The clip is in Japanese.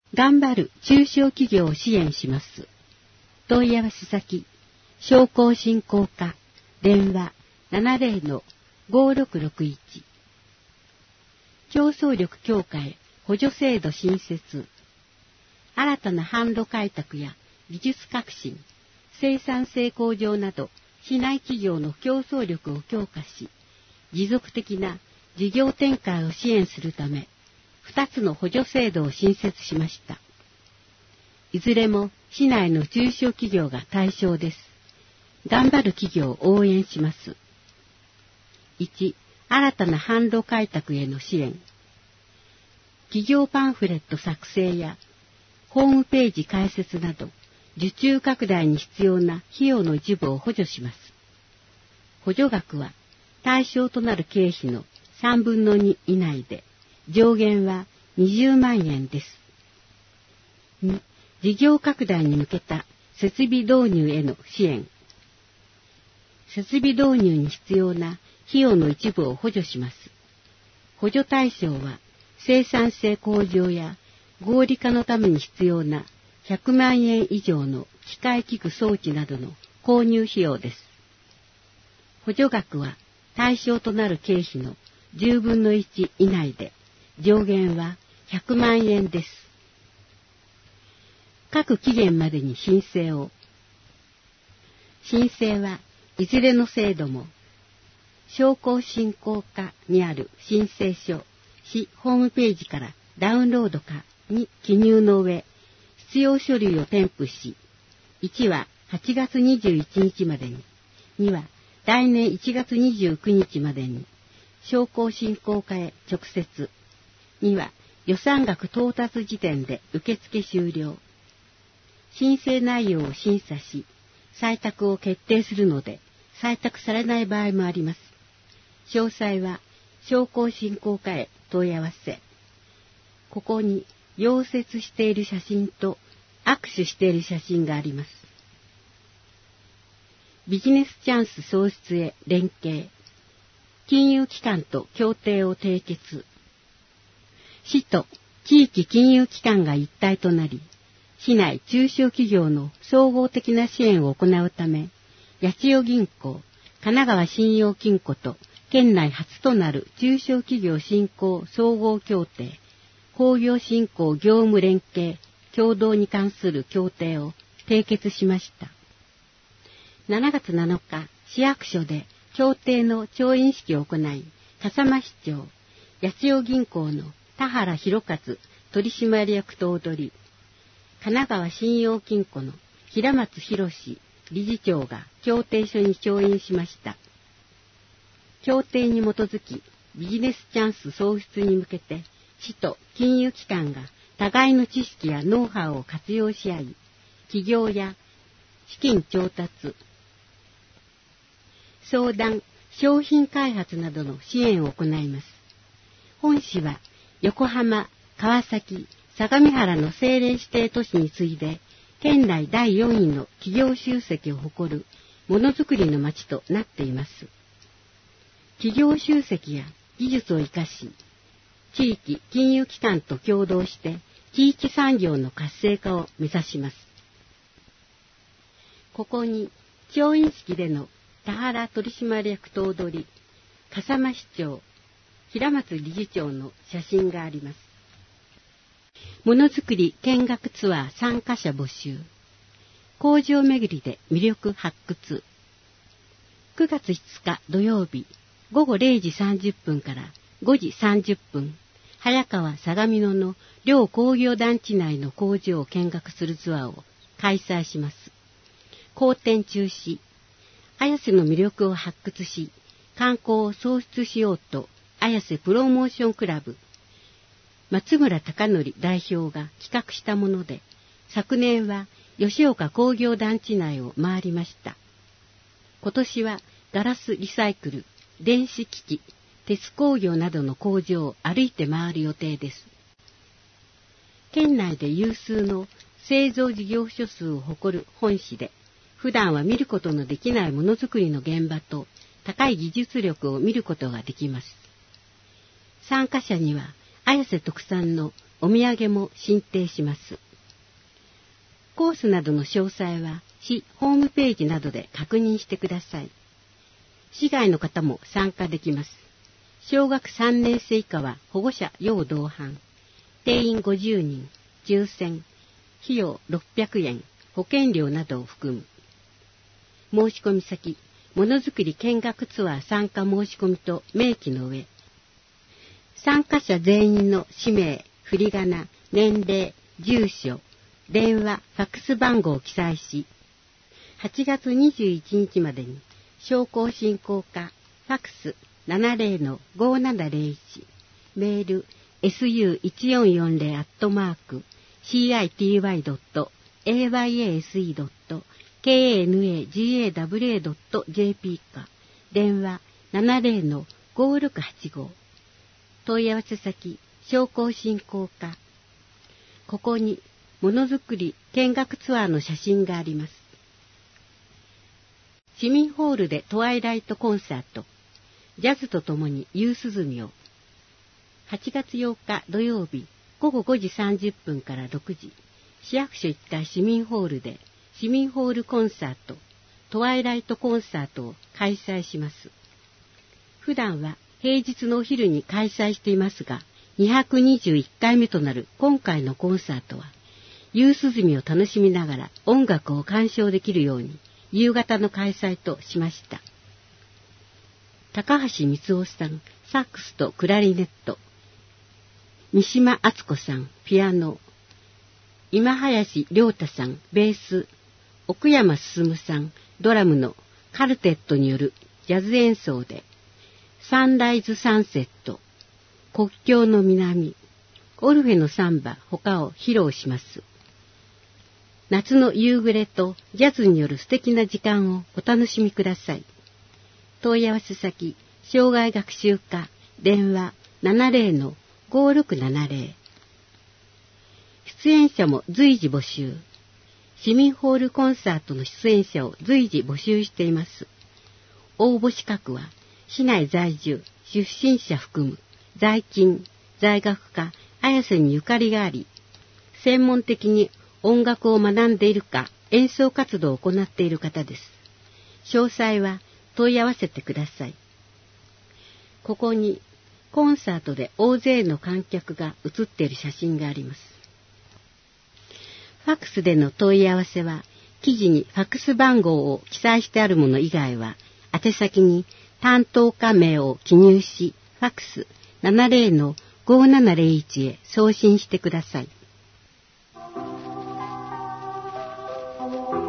頑張る中小企業を支援します。問い合わせ先、商工振興課、電話 70-5661。競争力強化へ補助制度新設。新たな販路開拓や技術革新、生産性向上など、市内企業の競争力を強化し、持続的な事業展開を支援するため、2つの補助制度を新設しました。いずれも市内の中小企業が対象です。頑張る企業を応援します。1、新たな販路開拓への支援。企業パンフレット作成やホームページ開設など、受注拡大に必要な費用の一部を補助します。補助額は対象となる経費の3分の2以内で、上限は20万円です。2、事業拡大に向けた設備導入への支援。設備導入に必要な費用の一部を補助します。補助対象は生産性向上や合理化のために必要な100万円以上の機械器具装置などの購入費用です。補助額は対象となる経費の10分の1以内で、上限は100万円です。各期限までに申請を。申請はいずれの制度も、商工振興課にある申請書、市ホームページからダウンロードかに記入の上、必要書類を添付し、1は8月21日までに、2は来年1月29日までに、商工振興課へ直接、2は予算額到達時点で受付終了。申請内容を審査し、採択を決定するので、採択されない場合もあります。詳細は商工振興課へ問い合わせ。ここに溶接している写真と握手している写真があります。ビジネスチャンス創出へ連携。金融機関と協定を締結。市と地域金融機関が一体となり、市内中小企業の総合的な支援を行うため、八千代銀行、神奈川信用金庫と県内初となる中小企業振興総合協定、工業振興業務連携共同に関する協定を締結しました。7月7日、市役所で協定の調印式を行い、笠間市長、八千代銀行の田原弘和取締役と踊り、神奈川信用金庫の平松博理事長が協定書に調印しました。協定に基づき、ビジネスチャンス創出に向けて、市と金融機関が互いの知識やノウハウを活用し合い、企業や資金調達、相談、商品開発などの支援を行います。本市は横浜、川崎、相模原の政令指定都市に次いで、県内第4位の企業集積を誇るものづくりの町となっています。企業集積や技術を生かし、地域金融機関と協働して地域産業の活性化を目指します。ここに調印式での田原取締役と踊り、笠間市長、平松理事長の写真があります。ものづくり見学ツアー参加者募集。工場巡りで魅力発掘。9月5日土曜日、午後0時30分から5時30分、早川相模野の両工業団地内の工場を見学するツアーを開催します。好天中止。綾瀬の魅力を発掘し、観光を創出しようと、綾瀬プロモーションクラブ、松村貴則代表が企画したもので、昨年は吉岡工業団地内を回りました。今年はガラスリサイクル、電子機器、鉄工業などの工場を歩いて回る予定です。県内で有数の製造事業所数を誇る本市で、普段は見ることのできないものづくりの現場と高い技術力を見ることができます。参加者には綾瀬特産のお土産も進呈します。コースなどの詳細は市ホームページなどで確認してください。市外の方も参加できます。小学3年生以下は保護者要同伴。定員50人、抽選、費用600円、保険料などを含む。申し込み先、ものづくり見学ツアー参加申し込みと明記の上、参加者全員の氏名、振り仮名、年齢、住所、電話、ファックス番号を記載し、8月21日までに商工振興課ファックス 70-5701 メール su1448-city.ayase.knagawa.jp か電話 70-5685 問い合わせ先商工振興課。ここにものづくり見学ツアーの写真があります。市民ホールでトワイライトコンサート、ジャズとともに夕涼みを。8月8日土曜日午後5時30分から6時、市役所1階市民ホールで市民ホールコンサート、トワイライトコンサートを開催します。普段は平日のお昼に開催していますが、221回目となる今回のコンサートは、夕涼みを楽しみながら音楽を鑑賞できるように、夕方の開催としました。高橋光夫さん、サックスとクラリネット。三島敦子さん、ピアノ。今林亮太さん、ベース。奥山進さん、ドラムのカルテットによるジャズ演奏で、サンライズサンセット、国境の南、オルフェのサンバ他を披露します。夏の夕暮れとジャズによる素敵な時間をお楽しみください。問い合わせ先、障害学習課、電話 70-5670。出演者も随時募集。市民ホールコンサートの出演者を随時募集しています。応募資格は、市内在住、出身者含む、在勤、在学科、綾瀬にゆかりがあり、専門的に音楽を学んでいるか、演奏活動を行っている方です。詳細は問い合わせてください。ここに、コンサートで大勢の観客が写っている写真があります。ファックスでの問い合わせは、記事にファックス番号を記載してあるもの以外は、宛先に担当課名を記入し、ファックス 70-5701 へ送信してください。